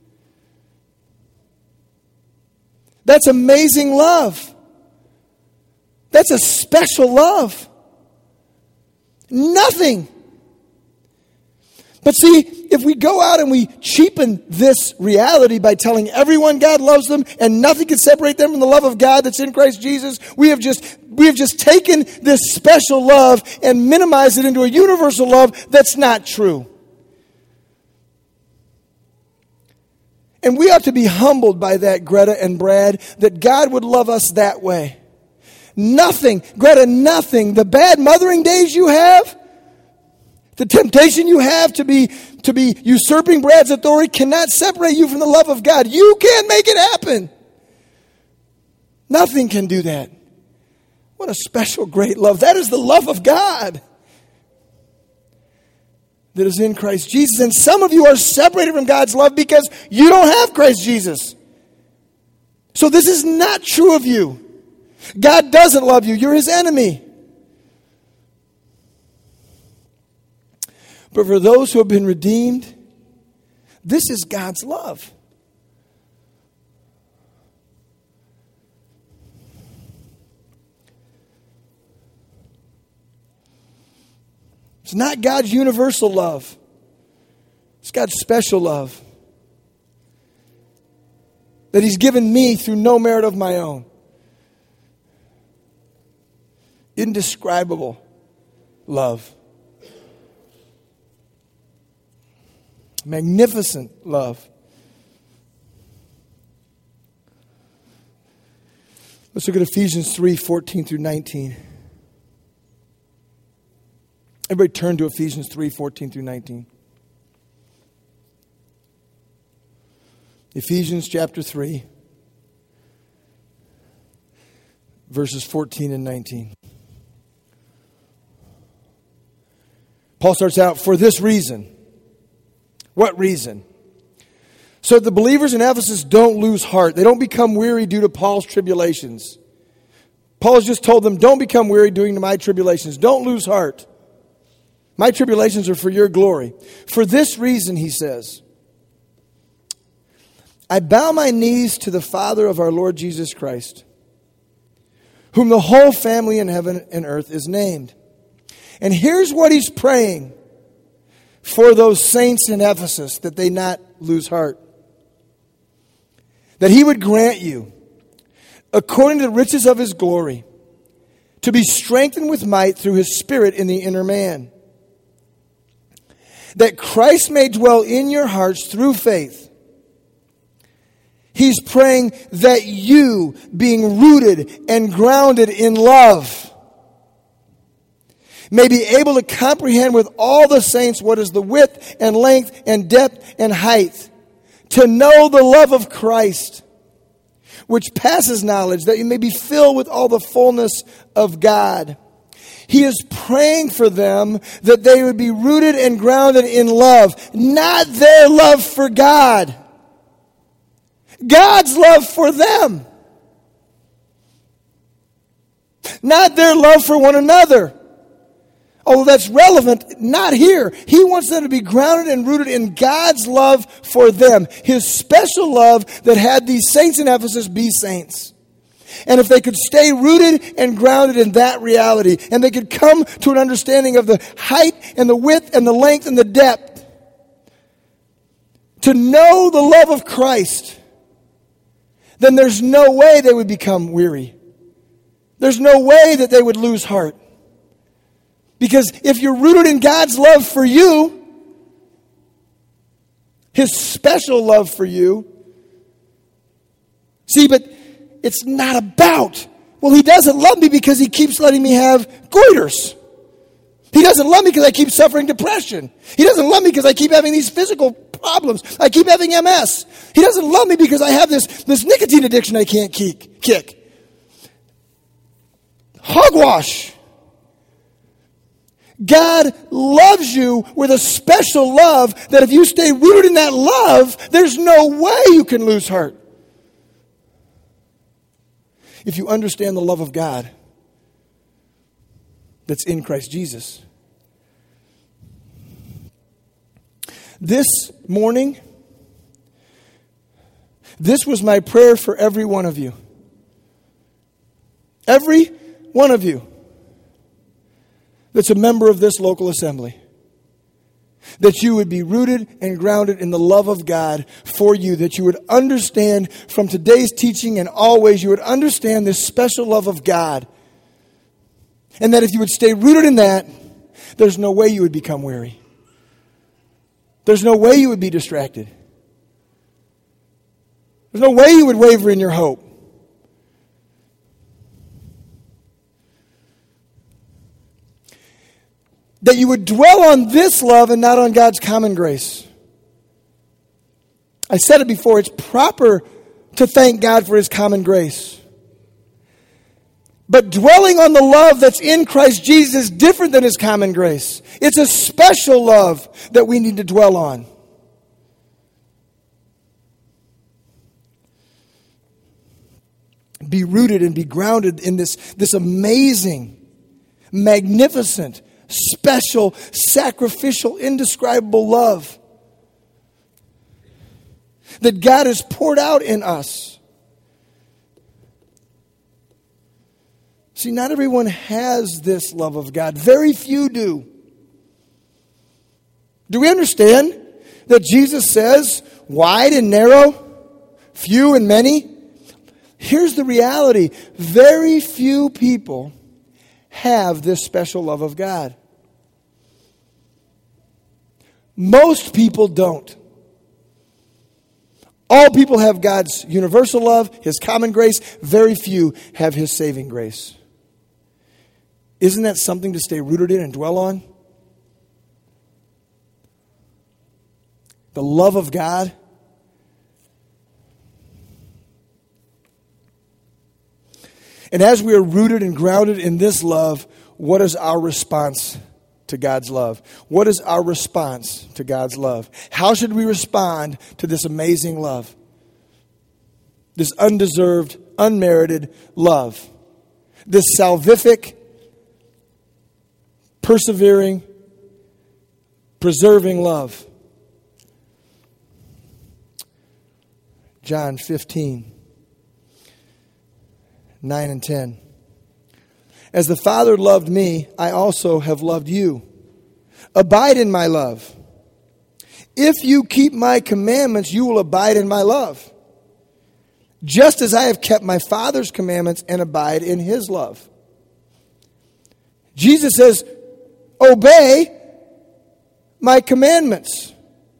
S1: That's amazing love. That's a special love. Nothing. But see, if we go out and we cheapen this reality by telling everyone God loves them and nothing can separate them from the love of God that's in Christ Jesus, we have just we have just taken this special love and minimized it into a universal love that's not true. And we ought to be humbled by that, Greta and Brad, that God would love us that way. Nothing, Greta, nothing. The bad mothering days you have, the temptation you have to be to be usurping Brad's authority cannot separate you from the love of God. You can't make it happen. Nothing can do that. What a special, great love. That is the love of God that is in Christ Jesus. And some of you are separated from God's love because you don't have Christ Jesus. So this is not true of you. God doesn't love you. You're His enemy. But for those who have been redeemed, this is God's love. It's not God's universal love. It's God's special love that He's given me through no merit of my own. Indescribable love. Magnificent love. Let's look at Ephesians three, fourteen through nineteen. Everybody turn to Ephesians three, fourteen through nineteen. Ephesians chapter three, verses fourteen and nineteen. Paul starts out, for this reason. What reason? So the believers in Ephesus don't lose heart. They don't become weary due to Paul's tribulations. Paul's just told them, don't become weary due to my tribulations. Don't lose heart. My tribulations are for your glory. For this reason, he says, I bow my knees to the Father of our Lord Jesus Christ, whom the whole family in heaven and earth is named. And here's what he's praying for those saints in Ephesus, that they not lose heart. That He would grant you, according to the riches of His glory, to be strengthened with might through His Spirit in the inner man. That Christ may dwell in your hearts through faith. He's praying that you, being rooted and grounded in love, may be able to comprehend with all the saints what is the width and length and depth and height, to know the love of Christ, which passes knowledge, that you may be filled with all the fullness of God. He is praying for them that they would be rooted and grounded in love, not their love for God. God's love for them. Not their love for one another. Although that's relevant, not here. He wants them to be grounded and rooted in God's love for them. His special love that had these saints in Ephesus be saints. And if they could stay rooted and grounded in that reality, and they could come to an understanding of the height and the width and the length and the depth, to know the love of Christ, then there's no way they would become weary. There's no way that they would lose heart. Because if you're rooted in God's love for you, His special love for you, see, but it's not about, well, He doesn't love me because He keeps letting me have goiters. He doesn't love me because I keep suffering depression. He doesn't love me because I keep having these physical problems. I keep having M S. He doesn't love me because I have this, this nicotine addiction I can't kick. kick. Hogwash. God loves you with a special love that if you stay rooted in that love, there's no way you can lose heart. If you understand the love of God that's in Christ Jesus. This morning, this was my prayer for every one of you. Every one of you that's a member of this local assembly. That you would be rooted and grounded in the love of God for you. That you would understand from today's teaching and always you would understand this special love of God. And that if you would stay rooted in that, there's no way you would become weary. There's no way you would be distracted. There's no way you would waver in your hope. That you would dwell on this love and not on God's common grace. I said it before, it's proper to thank God for His common grace. But dwelling on the love that's in Christ Jesus is different than His common grace. It's a special love that we need to dwell on. Be rooted and be grounded in this, this amazing, magnificent, special, sacrificial, indescribable love that God has poured out in us. See, not everyone has this love of God. Very few do. Do we understand that Jesus says, wide and narrow, few and many? Here's the reality. Very few people have this special love of God. Most people don't. All people have God's universal love, His common grace. Very few have His saving grace. Isn't that something to stay rooted in and dwell on? The love of God. And as we are rooted and grounded in this love, what is our response to God's love? What is our response to God's love? How should we respond to this amazing love? This undeserved, unmerited love. This salvific, persevering, preserving love. John fifteen, nine and ten. As the Father loved me, I also have loved you. Abide in my love. If you keep my commandments, you will abide in my love. Just as I have kept my Father's commandments and abide in His love. Jesus says, obey my commandments.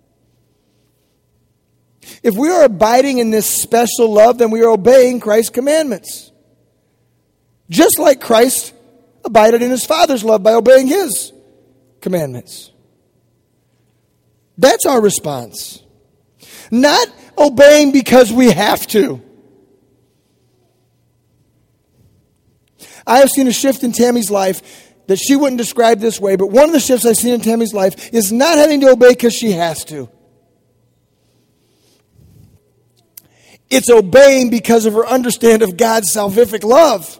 S1: If we are abiding in this special love, then we are obeying Christ's commandments. Just like Christ abided in His Father's love by obeying His commandments. That's our response. Not obeying because we have to. I have seen a shift in Tammy's life that she wouldn't describe this way, but one of the shifts I've seen in Tammy's life is not having to obey because she has to. It's obeying because of her understanding of God's salvific love.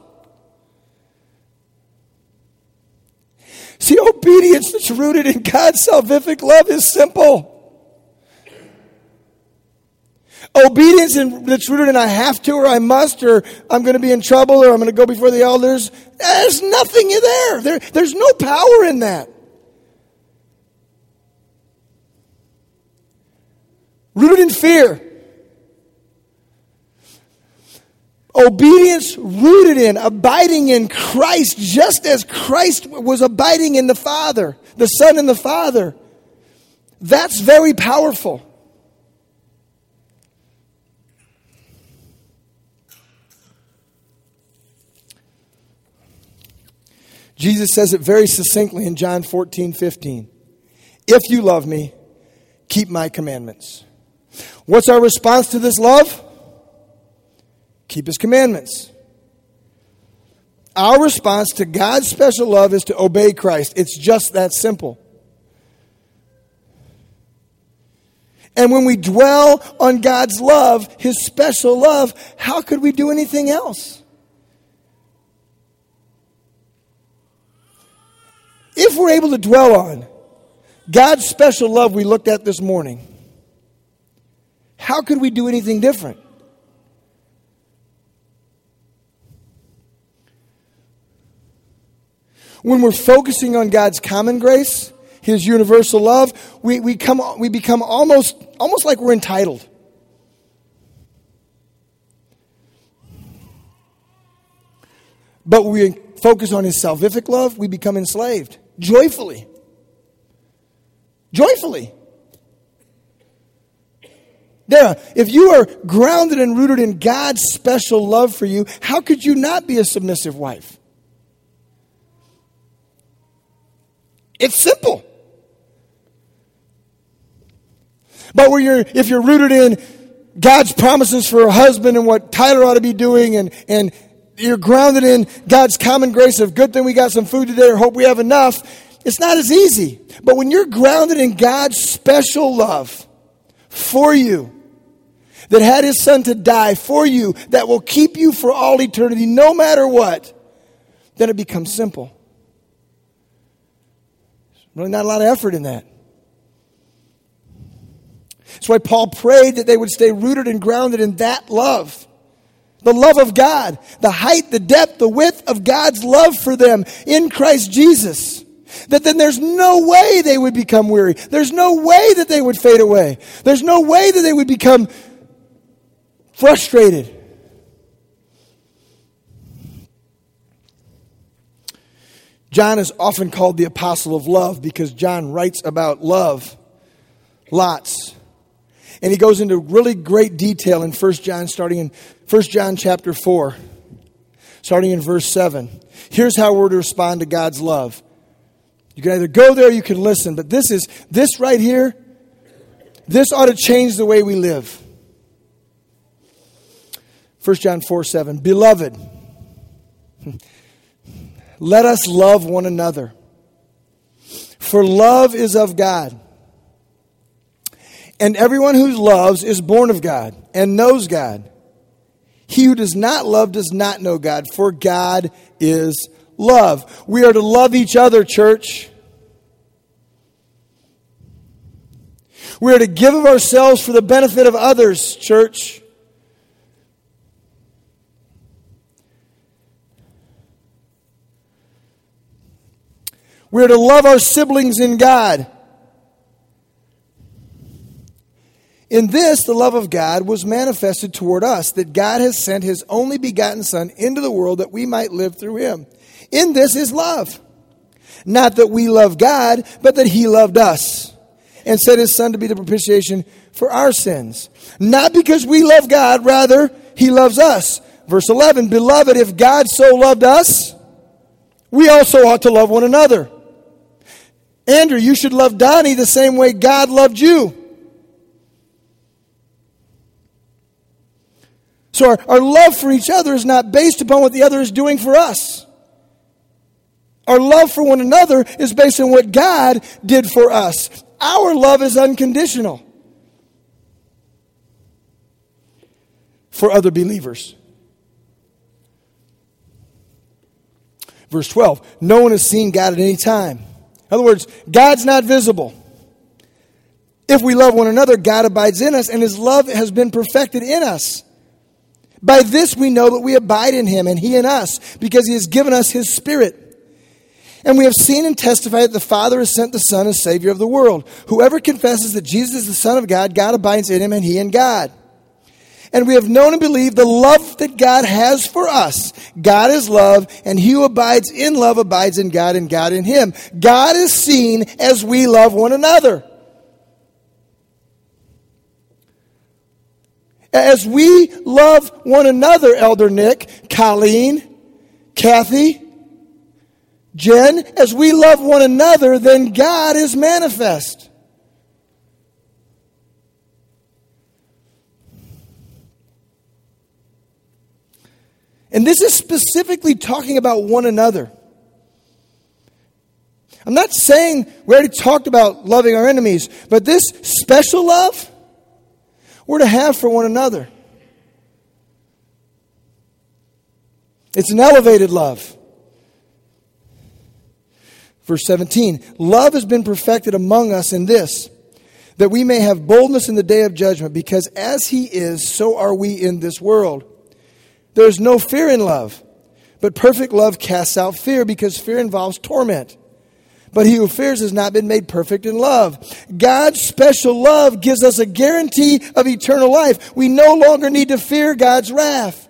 S1: See, obedience that's rooted in God's salvific love is simple. Obedience in, that's rooted in I have to or I must or I'm going to be in trouble or I'm going to go before the elders, there's nothing there. there. There's no power in that. Rooted in fear. Obedience rooted in, abiding in Christ, just as Christ was abiding in the Father, the Son and the Father. That's very powerful. Jesus says it very succinctly in John fourteen fifteen. If you love me, keep my commandments. What's our response to this love? Keep his commandments. Our response to God's special love is to obey Christ. It's just that simple. And when we dwell on God's love, his special love, how could we do anything else? If we're able to dwell on God's special love we looked at this morning, how could we do anything different? When we're focusing on God's common grace, his universal love, we, we come we become almost almost like we're entitled. But when we focus on his salvific love, we become enslaved. Joyfully. Joyfully. Dara, if you are grounded and rooted in God's special love for you, how could you not be a submissive wife? It's simple. But where you're, if you're rooted in God's promises for a husband and what Tyler ought to be doing, and, and you're grounded in God's common grace of good thing we got some food today or hope we have enough, it's not as easy. But when you're grounded in God's special love for you, that had his son to die for you, that will keep you for all eternity, no matter what, then it becomes simple. Really not a lot of effort in that. That's why Paul prayed that they would stay rooted and grounded in that love. The love of God. The height, the depth, the width of God's love for them in Christ Jesus. That then there's no way they would become weary. There's no way that they would fade away. There's no way that they would become frustrated. John is often called the apostle of love because John writes about love lots. And he goes into really great detail in First John, starting in First John chapter four, starting in verse seven. Here's how we're to respond to God's love. You can either go there or you can listen, but this is this right here, this ought to change the way we live. First John four seven. Beloved, let us love one another, for love is of God. And everyone who loves is born of God and knows God. He who does not love does not know God, for God is love. We are to love each other, church. We are to give of ourselves for the benefit of others, church. We are to love our siblings in God. In this, the love of God was manifested toward us, that God has sent his only begotten Son into the world that we might live through him. In this is love. Not that we love God, but that he loved us and sent his Son to be the propitiation for our sins. Not because we love God, rather he loves us. Verse eleven, beloved, if God so loved us, we also ought to love one another. Andrew, you should love Donnie the same way God loved you. So our, our love for each other is not based upon what the other is doing for us. Our love for one another is based on what God did for us. Our love is unconditional for other believers. Verse twelve, no one has seen God at any time. In other words, God's not visible. If we love one another, God abides in us, and His love has been perfected in us. By this we know that we abide in Him and He in us, because He has given us His Spirit. And we have seen and testified that the Father has sent the Son as Savior of the world. Whoever confesses that Jesus is the Son of God, God abides in Him and He in God. And we have known and believed the love that God has for us. God is love, and he who abides in love abides in God, and God in him. God is seen as we love one another. As we love one another, Elder Nick, Colleen, Kathy, Jen, as we love one another, then God is manifest. And this is specifically talking about one another. I'm not saying, we already talked about loving our enemies, but this special love we're to have for one another. It's an elevated love. Verse seventeen, love has been perfected among us in this, that we may have boldness in the day of judgment, because as he is, so are we in this world. There is no fear in love, but perfect love casts out fear, because fear involves torment. But he who fears has not been made perfect in love. God's special love gives us a guarantee of eternal life. We no longer need to fear God's wrath.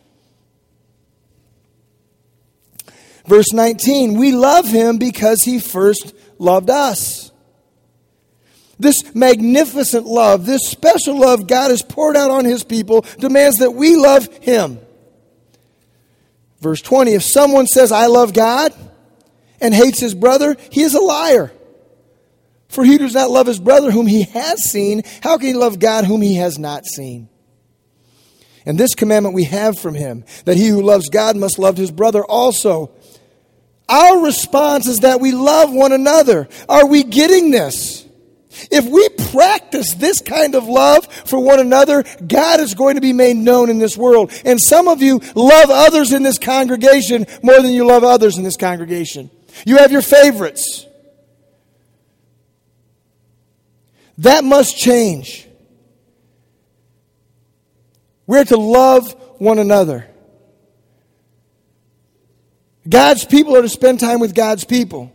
S1: Verse nineteen, we love him because he first loved us. This magnificent love, this special love God has poured out on his people, demands that we love him. Verse twenty, if someone says, I love God, and hates his brother, he is a liar. For he does not love his brother whom he has seen. How can he love God whom he has not seen? And this commandment we have from him, that he who loves God must love his brother also. Our response is that we love one another. Are we getting this? If we practice this kind of love for one another, God is going to be made known in this world. And some of you love others in this congregation more than you love others in this congregation. You have your favorites. That must change. We're to love one another. God's people are to spend time with God's people.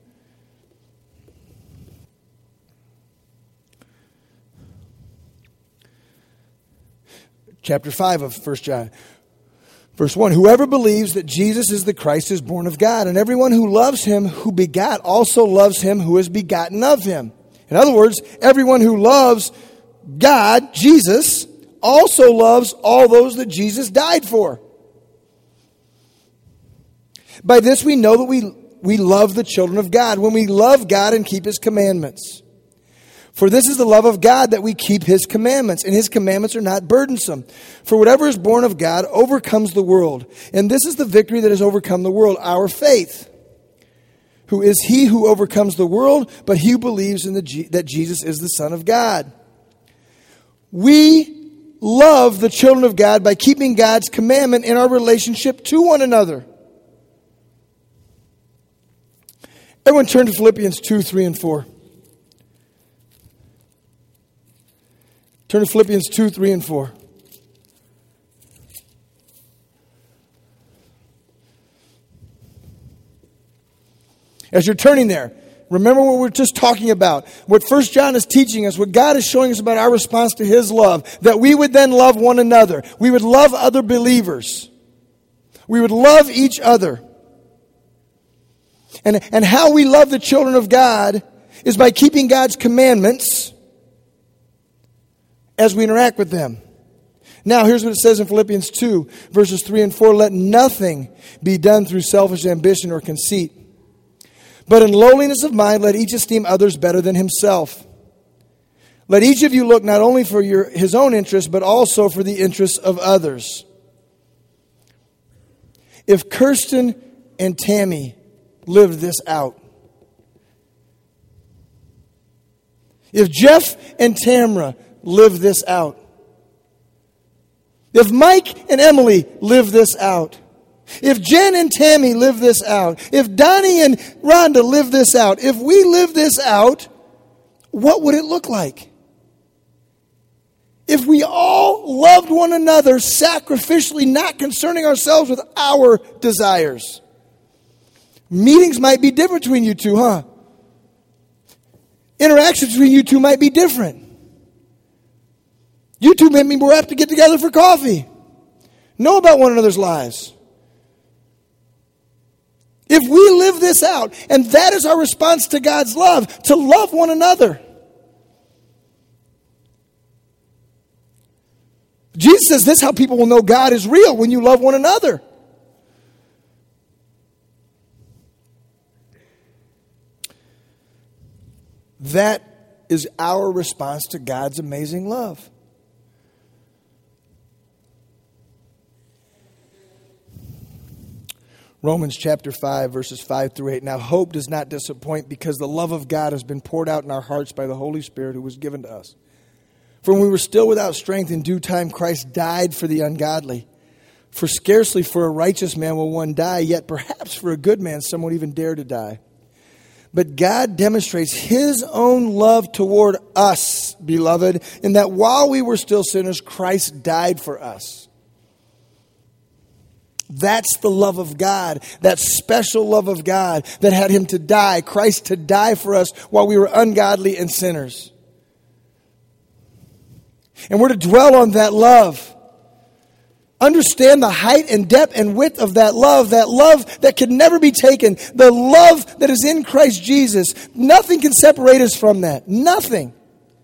S1: Chapter five of First John. Verse one, whoever believes that Jesus is the Christ is born of God, and everyone who loves him who begot also loves him who is begotten of him. In other words, everyone who loves God, Jesus, also loves all those that Jesus died for. By this we know that we, we love the children of God, when we love God and keep his commandments. For this is the love of God, that we keep his commandments, and his commandments are not burdensome. For whatever is born of God overcomes the world. And this is the victory that has overcome the world, our faith. Who is he who overcomes the world, but he who believes in the G- that Jesus is the Son of God. We love the children of God by keeping God's commandment in our relationship to one another. Everyone turn to Philippians two, three, and four. Turn to Philippians two, three, and four. As you're turning there, remember what we're just talking about. What First John is teaching us, what God is showing us about our response to his love. That we would then love one another. We would love other believers. We would love each other. And, and how we love the children of God is by keeping God's commandments as we interact with them. Now, here's what it says in Philippians two, verses three and four. Let nothing be done through selfish ambition or conceit, but in lowliness of mind, let each esteem others better than himself. Let each of you look not only for your, his own interest, but also for the interests of others. If Kirsten and Tammy lived this out, if Jeff and Tamra lived this out, if Mike and Emily lived this out, if Jen and Tammy live this out, if Donnie and Rhonda live this out, if we live this out, what would it look like? If we all loved one another sacrificially, not concerning ourselves with our desires. Meetings might be different between you two, huh? Interactions between you two might be different. You two maybe we're apt to get together for coffee. Know about one another's lives. If we live this out, and that is our response to God's love, to love one another. Jesus says this is how people will know God is real, when you love one another. That is our response to God's amazing love. Romans chapter five, verses five through eight. Now hope does not disappoint, because the love of God has been poured out in our hearts by the Holy Spirit who was given to us. For when we were still without strength, in due time Christ died for the ungodly. For scarcely for a righteous man will one die, yet perhaps for a good man some would even dare to die. But God demonstrates His own love toward us, beloved, in that while we were still sinners, Christ died for us. That's the love of God, that special love of God that had Him to die, Christ to die for us while we were ungodly and sinners. And we're to dwell on that love. Understand the height and depth and width of that love, that love that can never be taken, the love that is in Christ Jesus. Nothing can separate us from that. Nothing.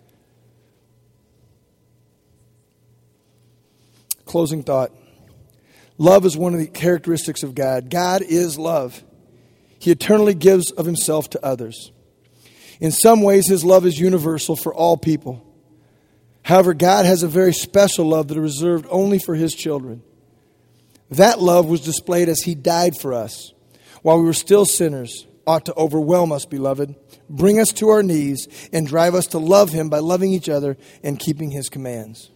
S1: Closing thought. Love is one of the characteristics of God. God is love. He eternally gives of Himself to others. In some ways, His love is universal for all people. However, God has a very special love that is reserved only for His children. That love was displayed as He died for us. While we were still sinners, ought to overwhelm us, beloved, bring us to our knees, and drive us to love Him by loving each other and keeping His commands.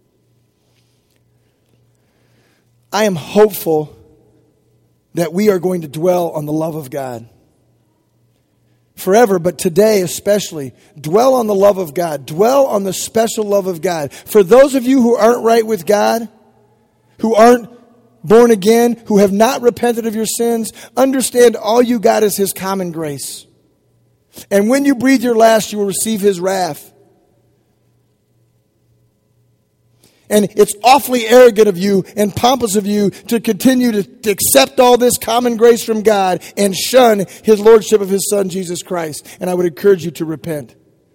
S1: I am hopeful that we are going to dwell on the love of God forever, but today especially. Dwell on the love of God. Dwell on the special love of God. For those of you who aren't right with God, who aren't born again, who have not repented of your sins, understand all you got is His common grace. And when you breathe your last, you will receive His wrath. And it's awfully arrogant of you and pompous of you to continue to, to accept all this common grace from God and shun His lordship of His Son, Jesus Christ. And I would encourage you to repent.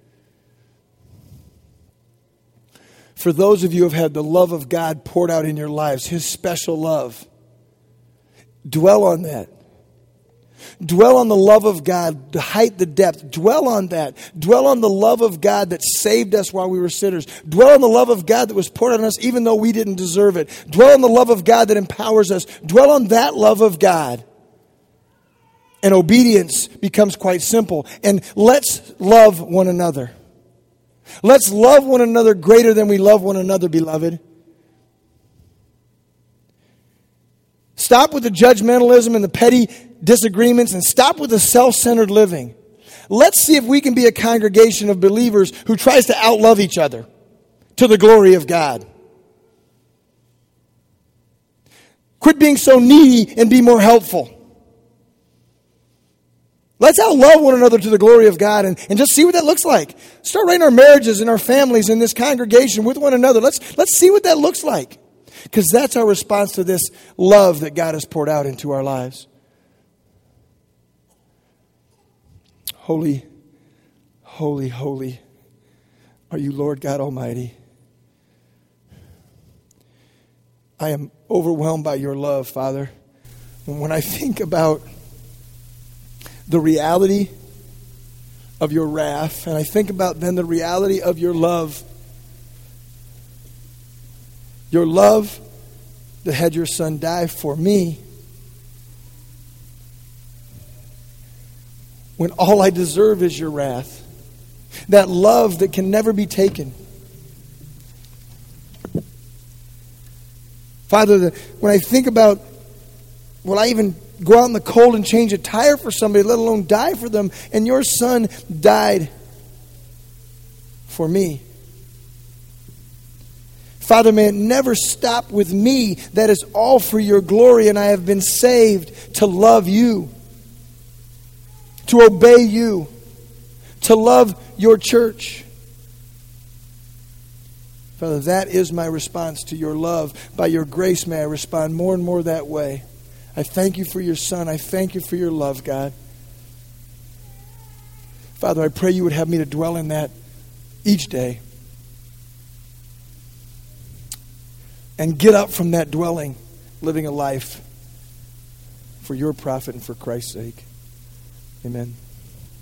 S1: For those of you who have had the love of God poured out in your lives, His special love, dwell on that. Dwell on the love of God, the height, the depth. Dwell on that. Dwell on the love of God that saved us while we were sinners. Dwell on the love of God that was poured on us even though we didn't deserve it. Dwell on the love of God that empowers us. Dwell on that love of God. And obedience becomes quite simple. And let's love one another. Let's love one another greater than we love one another, beloved. Stop with the judgmentalism and the petty disagreements, and stop with the self-centered living. Let's see if we can be a congregation of believers who tries to outlove each other to the glory of God. Quit being so needy and be more helpful. Let's outlove one another to the glory of God and, and just see what that looks like. Start right in our marriages and our families in this congregation with one another. Let's, let's see what that looks like. Because that's our response to this love that God has poured out into our lives. Holy, holy, holy are you, Lord God Almighty. I am overwhelmed by your love, Father. And when I think about the reality of your wrath, and I think about then the reality of your love. Your love that had your son die for me when all I deserve is your wrath. That love that can never be taken. Father, the, when I think about, will I even go out in the cold and change a tire for somebody, let alone die for them? And your son died for me. Father, may it never stop with me. That is all for your glory, and I have been saved to love you, to obey you, to love your church. Father, that is my response to your love. By your grace, may I respond more and more that way. I thank you for your Son. I thank you for your love, God. Father, I pray you would have me to dwell in that each day. And get up from that dwelling, living a life for your profit and for Christ's sake. Amen.